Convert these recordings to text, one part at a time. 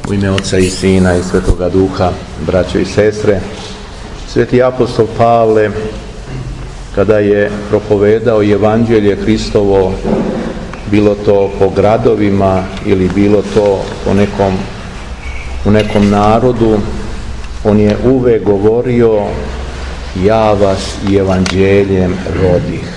U ime Oca i Sina i Svetoga Duha, braćo i sestre, Sveti apostol Pavle, kada je propovedao Evanđelje Hristovo, bilo to po gradovima ili bilo to u nekom narodu, on je uvek govorio: ja vas Evanđeljem rodih.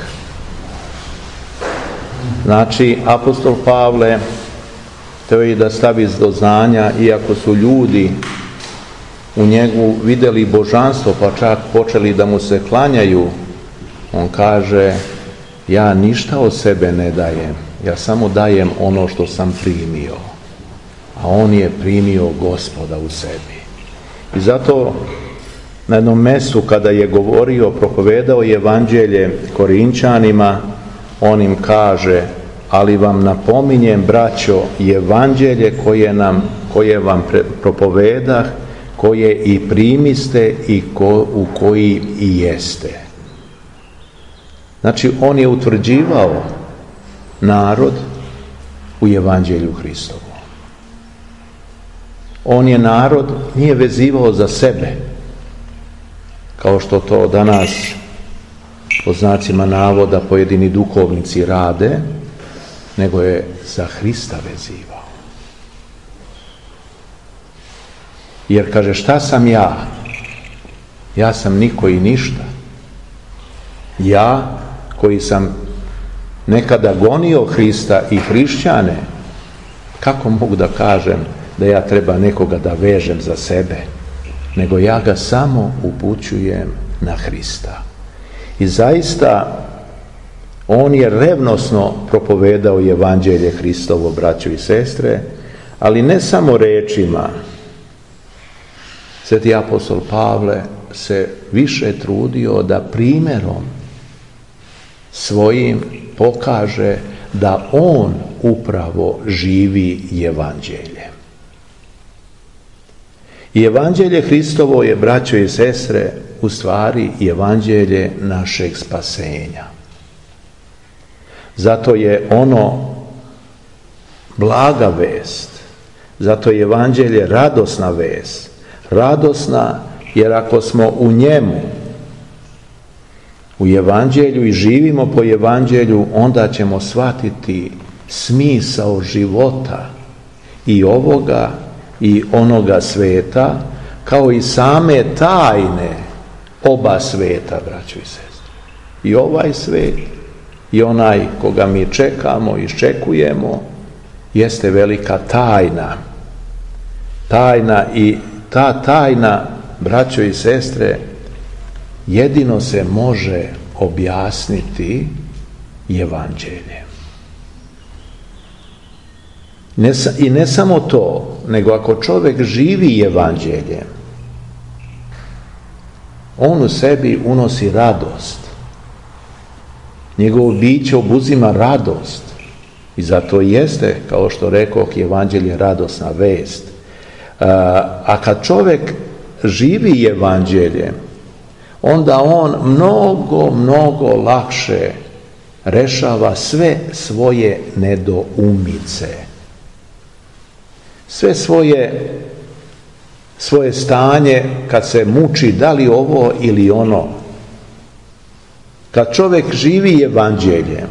Znači, apostol Pavle hteo je da stavi do znanja, iako su ljudi u njegu vidjeli božanstvo, pa čak počeli da mu se klanjaju, on kaže: ja ništa od sebe ne dajem, ja samo dajem ono što sam primio, a on je primio Gospoda u sebi. I zato na jednom mjestu kada je govorio, propovedao Evanđelje Korinčanima, on im kaže: ali vam napominjem, braćo, Evanđelje koje vam propovedah, koje i primiste i u koji i jeste. Znači, on je utvrđivao narod u Evanđelju Hristovu. On je narod nije vezivao za sebe, kao što to danas po znacima navoda pojedini duhovnici rade, nego je za Hrista vezivao. Jer kaže: šta sam ja? Ja sam niko i ništa. Ja koji sam nekada gonio Hrista i hrišćane, kako mogu da kažem da ja treba nekoga da vežem za sebe? Nego ja ga samo upućujem na Hrista. I zaista on je revnosno propovedao Evanđelje Hristovo, braćo i sestre, ali ne samo rečima. Sveti apostol Pavle se više trudio da primjerom svojim pokaže da on upravo živi Evanđelje. I Evanđelje Hristovo je, braćo i sestre, u stvari Evanđelje našeg spasenja. Zato je ono blaga vest, zato je Evanđelje radosna vest. Radosna jer ako smo u njemu, u Evanđelju, i živimo po Evanđelju, onda ćemo shvatiti smisao života i ovoga i onoga sveta, kao i same tajne oba sveta, braćo i sestre. I ovaj svet i onaj koga mi čekamo i iščekujemo jeste velika tajna. Tajna, i ta tajna, braćo i sestre, jedino se može objasniti Evanđeljem. I ne samo to, nego ako čovjek živi Evanđeljem, on u sebi unosi radost. Njegovo biće obuzima radost. I zato jeste, kao što rekoh, Evanđelje radosna vest. A kad čovjek živi Evanđeljem, onda on mnogo lakše rešava sve svoje nedoumice. Sve svoje stanje kad se muči da li ovo ili ono. Kad čovjek živi Evanđeljem,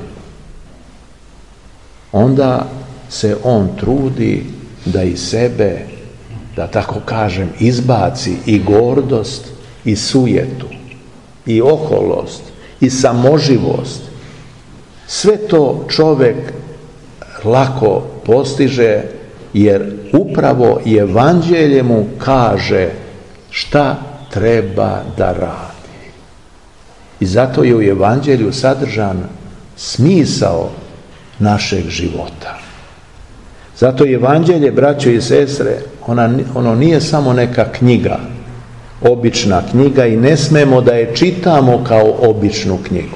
onda se on trudi da iz sebe, da tako kažem, izbaci i gordost i sujetu i oholost i samoživost. Sve to čovjek lako postiže, jer upravo Evanđelje mu kaže šta treba da radi. I zato je u Evanđelju sadržan smisao našeg života. Zato Evanđelje, braćo i sestre, ono nije samo neka knjiga, obična knjiga, i ne smemo da je čitamo kao običnu knjigu.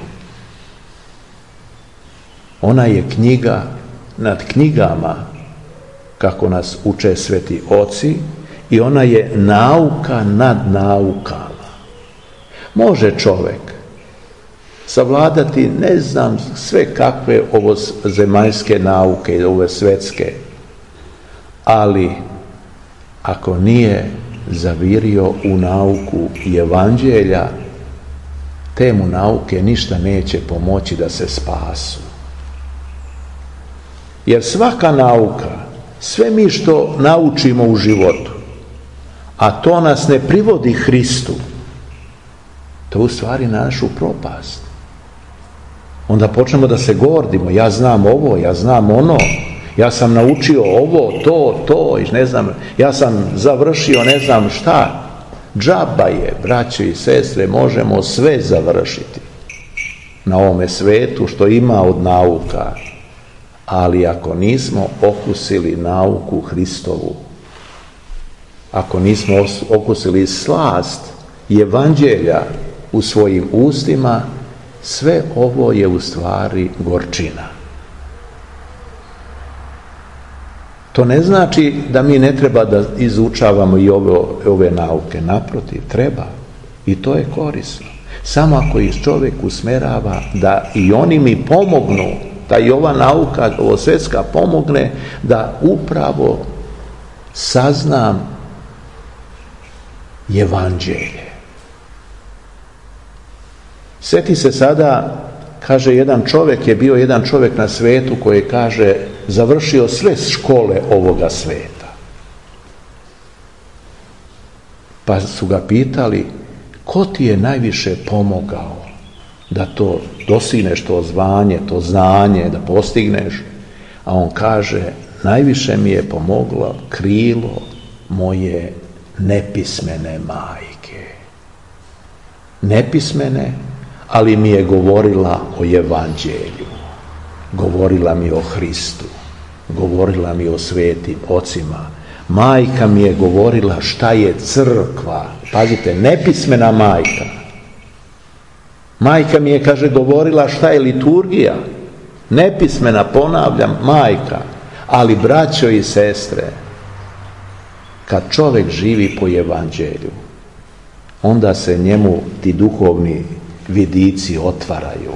Ona je knjiga nad knjigama, kako nas uče sveti oci, i ona je nauka nad naukama. Može čovjek savladati, ne znam, sve kakve zemaljske nauke, ove svetske, ali ako nije zavirio u nauku evanđelja, te mu nauke ništa neće pomoći da se spasu. Jer svaka nauka, sve mi što naučimo u životu, a to nas ne privodi Hristu, to u stvari našu propast. Onda počnemo da se gordimo, ja znam ovo, ja znam ono, ja sam naučio ovo, to, i ne znam, ja sam završio ne znam šta. Džaba je, braće i sestre, možemo sve završiti na ovome svetu što ima od nauka, ali ako nismo okusili nauku Hristovu, ako nismo okusili slast evanđelja u svojim ustima, sve ovo je u stvari gorčina. To ne znači da mi ne treba da izučavamo i ove nauke. Naprotiv, treba. I to je korisno. Samo ako ih čovjek usmerava da i oni mi pomognu, da i ova nauka, ovo svjetska pomogne, da upravo saznam evanđelje. Sjeti se sada, kaže je bio jedan čovjek na svijetu koji kaže završio sve škole ovoga svijeta. Pa su ga pitali, ko ti je najviše pomogao da to dostigneš, to zvanje, to znanje, da postigneš? A on kaže, najviše mi je pomoglo krilo moje nepismene majke. Nepismene, ali mi je govorila o evanđelju, govorila mi o Hristu, govorila mi o svetim ocima. Majka mi je govorila šta je crkva. Pazite, nepismena majka. Majka mi je, kaže, govorila šta je liturgija. Nepismena, ponavljam, majka. Ali, braćo i sestre, kad čovjek živi po evanđelju, onda se njemu ti duhovni vidici otvaraju.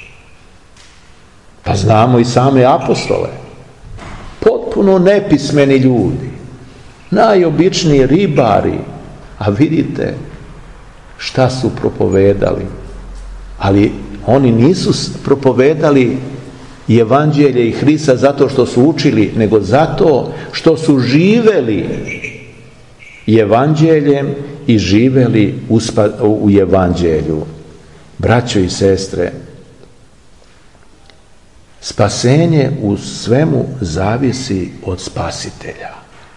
Pa znamo i same apostole. Potpuno nepismeni ljudi. Najobičniji ribari. A vidite šta su propovedali. Ali oni nisu propovedali evanđelje i Hrista zato što su učili, nego zato što su živeli evanđeljem i živeli u evanđelju. Braćo i sestre, spasenje u svemu zavisi od spasitelja.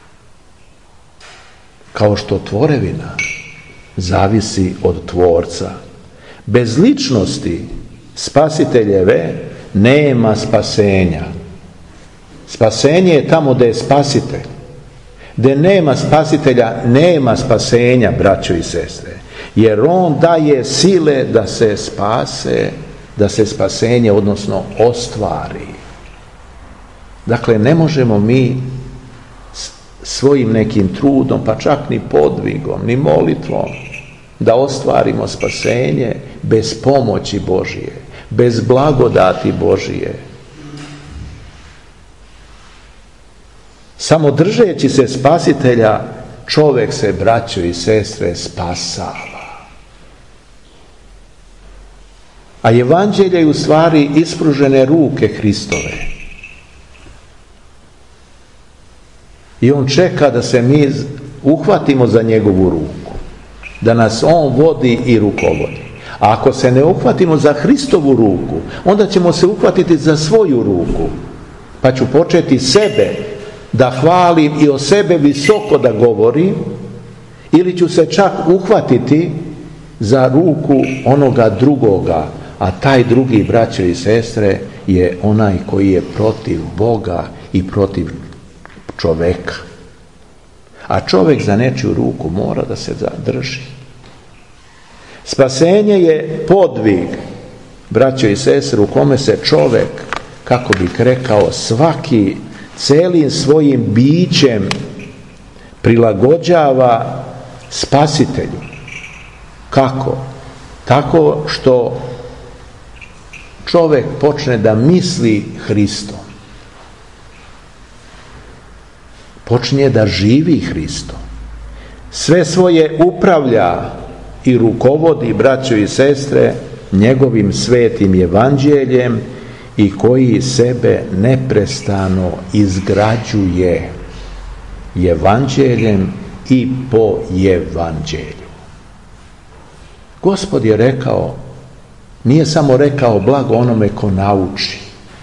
Kao što tvorevina zavisi od tvorca. Bez ličnosti spasiteljeve nema spasenja. Spasenje je tamo gdje je spasitelj. Gdje nema spasitelja, nema spasenja, braćo i sestre. Jer on daje sile da se spase, da se spasenje, odnosno ostvari. Dakle, ne možemo mi svojim nekim trudom, pa čak ni podvigom, ni molitvom, da ostvarimo spasenje bez pomoći Božije, bez blagodati Božije. Samo držeći se spasitelja, čovjek se, braćo i sestre, spasava. A evanđelje je u stvari ispružene ruke Hristove. I on čeka da se mi uhvatimo za njegovu ruku, da nas on vodi i rukovodi. A ako se ne uhvatimo za Hristovu ruku, onda ćemo se uhvatiti za svoju ruku. Pa ću početi sebe da hvalim i o sebe visoko da govorim, ili ću se čak uhvatiti za ruku onoga drugoga, a taj drugi, braćo i sestre, je onaj koji je protiv Boga i protiv čoveka. A čovjek za nečiju ruku mora da se zadrži. Spasenje je podvig, braćo i sestre, u kome se čovjek, kako bih rekao, svaki celim svojim bićem prilagođava spasitelju. Kako? Tako što čovjek počne da misli Hristom. Počinje da živi Hristom. sve svoje upravlja i rukovodi, braćo i sestre, njegovim svetim evanđeljem i koji sebe neprestano izgrađuje evanđeljem i po evanđelju. Gospod je rekao, nije samo rekao blago onome ko nauči,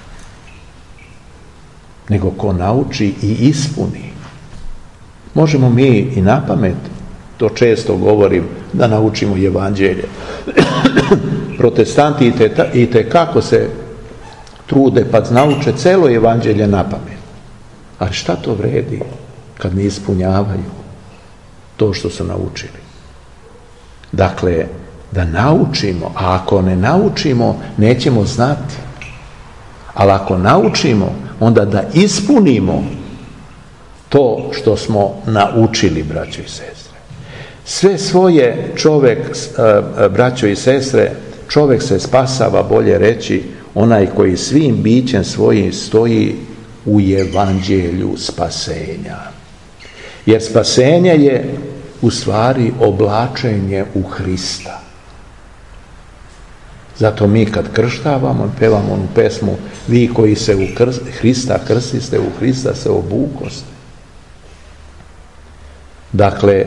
nego ko nauči i ispuni. Možemo mi i na pamet, to često govorim, da naučimo evanđelje. Protestanti i tekako se trude pa nauče celo evanđelje na pamet. Ali šta to vredi kad ne ispunjavaju to što su naučili? Dakle, da naučimo, a ako ne naučimo, nećemo znati. Ali ako naučimo, onda da ispunimo to što smo naučili, braćo i sestre. Sve svoje čovjek, braćo i sestre, čovjek se spasava, bolje reći, onaj koji svim bićem svojim stoji u evanđelju spasenja. Jer spasenje je u stvari oblačenje u Hrista. Zato mi kad krštavamo, pevamo onu pesmu, vi koji se u Hrista krstiste, u Hrista se obukoste. Dakle,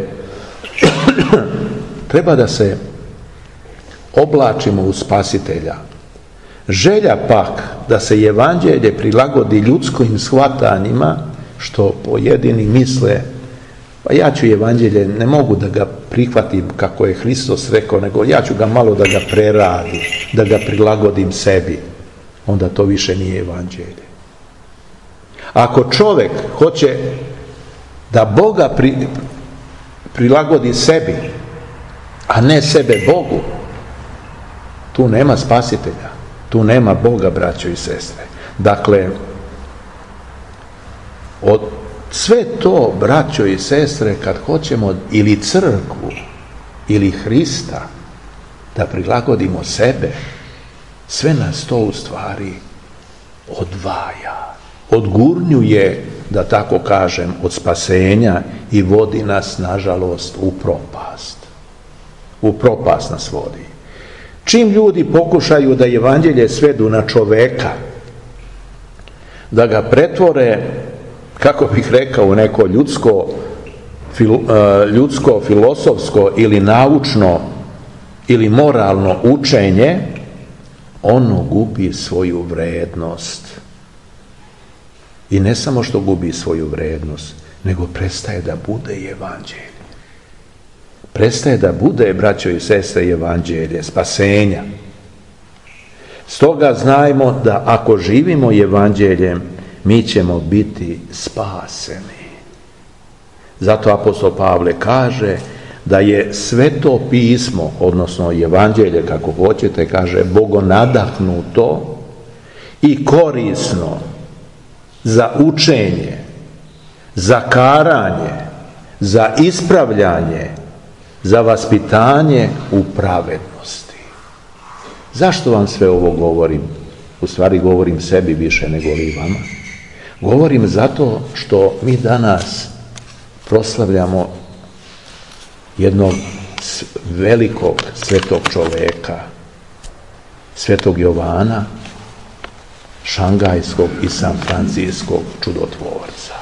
treba da se oblačimo u Spasitelja. Želja pak da se evanđelje prilagodi ljudskim shvatanjima, što pojedini misle, pa ja ću evanđelje, ne mogu da ga prihvatim kako je Hristos rekao, nego ja ću ga malo da ga preradim, da ga prilagodim sebi. Onda to više nije evanđelje. Ako čovjek hoće da Boga prilagodi sebi, a ne sebe Bogu, tu nema spasitelja, tu nema Boga, braćo i sestre. Dakle, sve to, braćo i sestre, kad hoćemo ili crkvu, ili Hrista, da prilagodimo sebe, sve nas to u stvari odvaja, odgurnjuje, da tako kažem, od spasenja i vodi nas, nažalost, u propast. U propast nas vodi. Čim ljudi pokušaju da evanđelje svedu na čoveka, da ga pretvore, kako bih rekao, u neko ljudsko, filosofsko ili naučno ili moralno učenje, ono gubi svoju vrednost. I ne samo što gubi svoju vrednost, nego prestaje da bude evanđelje. Prestaje da bude, braćo i sestre, evanđelje spasenja. Stoga znajmo da ako živimo evanđeljem, mi ćemo biti spaseni. Zato apostol Pavle kaže da je Sveto pismo, odnosno evanđelje, kako hoćete, kaže, bogonadahnuto i korisno za učenje, za karanje, za ispravljanje, za vaspitanje u pravednosti. Zašto vam sve ovo govorim? U stvari govorim sebi više nego li vama. Govorim zato što mi danas proslavljamo jednog velikog svetog čoveka, svetog Jovana, šangajskog i San Francijskog čudotvorca.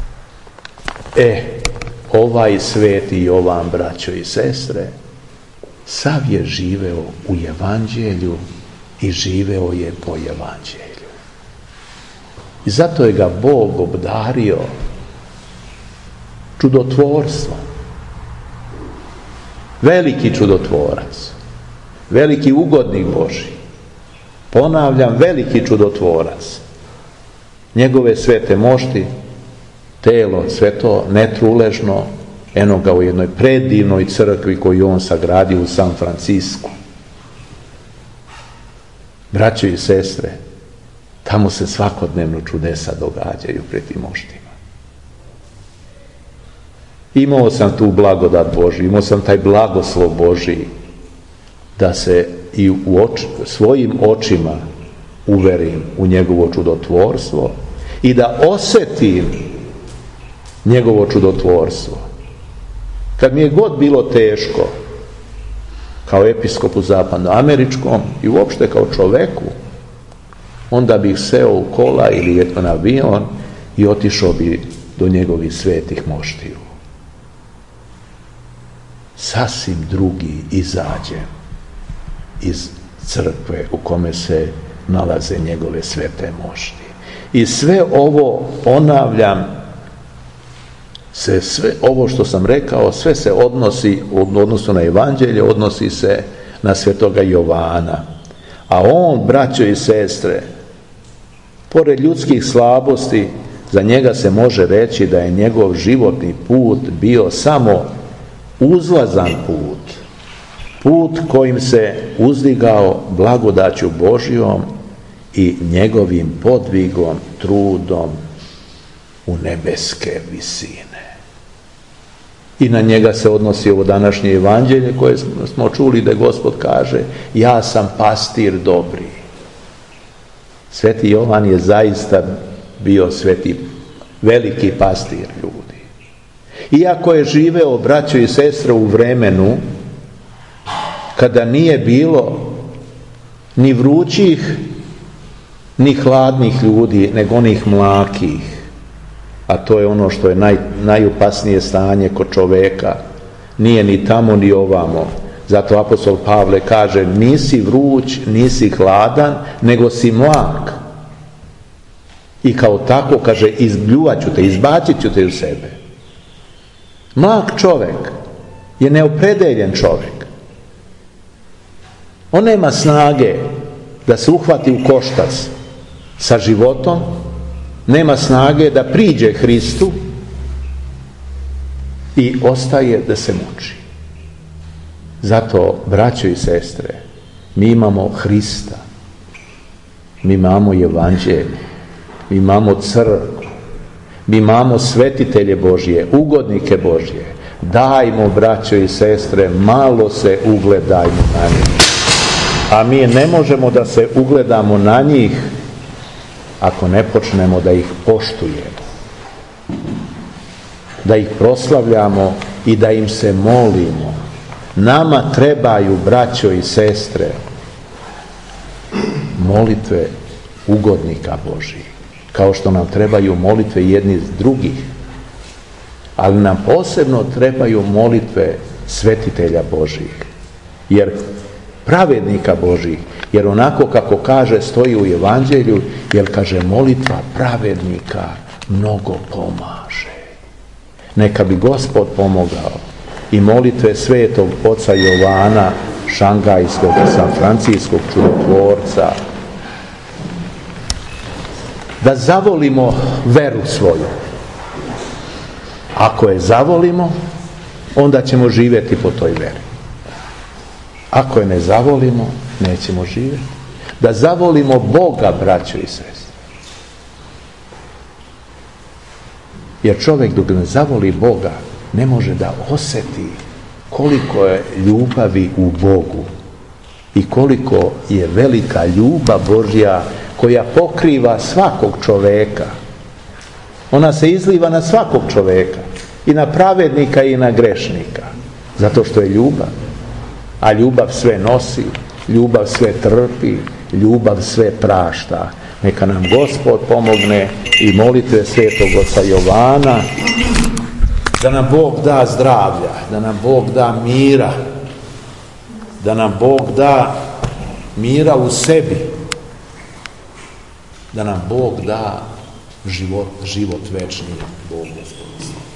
Ovaj sveti Jovan, braćo i sestre, sav je živeo u evanđelju i živeo je po evanđelju. I zato je ga Bog obdario čudotvorstvom. Veliki čudotvorac, veliki ugodnik Božji. Ponavljam, veliki čudotvorac. Njegove svete mošti, telo sveto, netruležno, eno ga u jednoj predivnoj crkvi koju on sagradio u San Francisku. Braćo i sestre, tamo se svakodnevno čudesa događaju pred tim moštima. Imao sam tu blagodat Božju, imao sam taj blagoslov Božji da se i svojim očima uverim u njegovo čudotvorstvo i da osjetim njegovo čudotvorstvo. Kad mi je god bilo teško, kao episkopu zapadnoameričkom i uopšte kao čoveku, onda bih seo u kola ili na avion i otišao bi do njegovih svetih moštiju. Sasvim drugi izađem iz crkve u kome se nalaze njegove svete mošti. I sve ovo ponavljam, sve ovo što sam rekao, sve se odnosi u odnosu na evanđelje, odnosi se na svetoga Jovana. A on, braćo i sestre, pored ljudskih slabosti, za njega se može reći da je njegov životni put bio samo uzlazan put. Put kojim se uzdigao blagodaću Božjom i njegovim podvigom, trudom u nebeske visine. I na njega se odnosi ovo današnje evanđelje koje smo čuli da Gospod kaže: ja sam pastir dobri. Sveti Jovan je zaista bio veliki pastir ljudi. Iako je živeo, braćo i sestre, u vremenu kada nije bilo ni vrućih ni hladnih ljudi, nego onih mlakih, a to je ono što je najopasnije stanje kod čoveka, nije ni tamo ni ovamo. Zato apostol Pavle kaže: nisi vruć, nisi hladan, nego si mlak. I kao tako, kaže, izbljuvat ću te, izbacit ću te u sebe. Mlak čovek je neopredeljen čovek. On nema snage da se uhvati u koštac sa životom, nema snage da priđe Hristu i ostaje da se muči. Zato, braćo i sestre, mi imamo Hrista, mi imamo evanđelje, mi imamo crkvu, mi imamo svetitelje Božje, ugodnike Božje. Dajmo, braćo i sestre, malo se ugledajmo na njih. A mi ne možemo da se ugledamo na njih ako ne počnemo da ih poštujemo, da ih proslavljamo i da im se molimo. Nama trebaju, braćo i sestre, molitve ugodnika Božjih, kao što nam trebaju molitve jedni drugih, ali nam posebno trebaju molitve svetitelja Božjih, jer pravednika Božjih, jer onako kako kaže, stoji u evanđelju, jer kaže: molitva pravednika mnogo pomaže. Neka bi Gospod pomogao i molitve svetog oca Jovana Šangajskog i San Francijskog čudotvorca, da zavolimo veru svoju. Ako je zavolimo, onda ćemo živjeti po toj veri. Ako je ne zavolimo, nećemo živjeti. Da zavolimo Boga, braćo i sestre. Jer čovjek dok ne zavoli Boga, ne može da osjeti koliko je ljubavi u Bogu i koliko je velika ljubav Božja koja pokriva svakog čoveka. Ona se izliva na svakog čoveka, i na pravednika i na grešnika, zato što je ljubav. A ljubav sve nosi, ljubav sve trpi, ljubav sve prašta. Neka nam Gospod pomogne i molitve svetog oca Jovana, da nam Bog da zdravlja, da nam Bog da mira, da nam Bog da mira u sebi, da nam Bog da život večni. Bog Gospod.